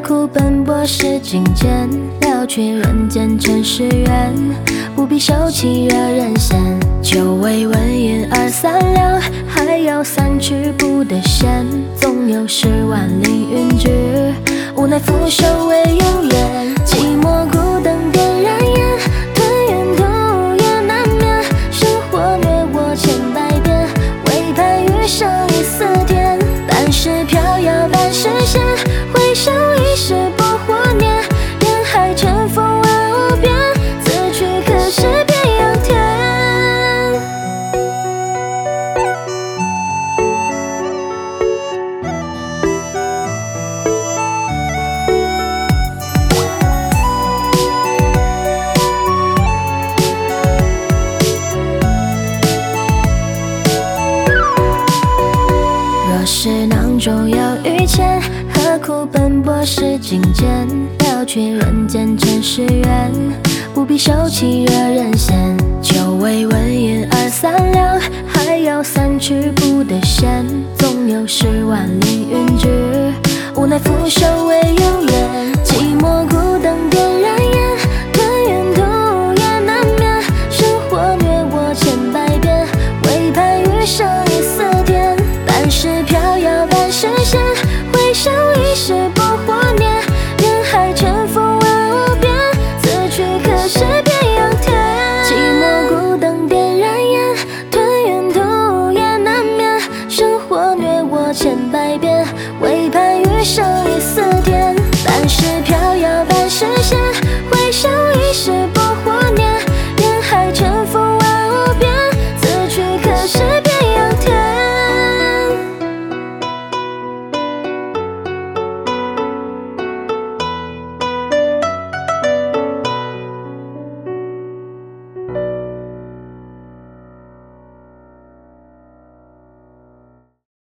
苦奔波是金钱，了却人间尘世缘。不必受气惹人嫌，久未闻言而散凉。还有3去不得闲，总有10万里云居。无奈俯首为有缘，寂寞孤灯点燃烟，吞云吐也难免。生活虐我千百遍，唯盼余生一丝甜。半是飘摇半是仙，回首已是不惑念。人海尘封而无边，此去可是遍扬天。若是囊中有余钱，何苦奔波是金钱？了却人间尘世缘，不必受气惹人嫌。久未闻言而散凉，还有3去不得闲，总有10万里云居。无奈俯首为有缘，寂寞孤灯点燃烟，吞云吐也难免。生活虐我千百遍，唯盼余生一丝甜。半是飘摇半是仙，回首已是不惑念。人海尘封而无边，此去可是遍扬天。寂寞孤灯点燃烟，吞云吐也难免。生活虐我千百遍，唯盼余生一丝甜。半是飘摇半是仙，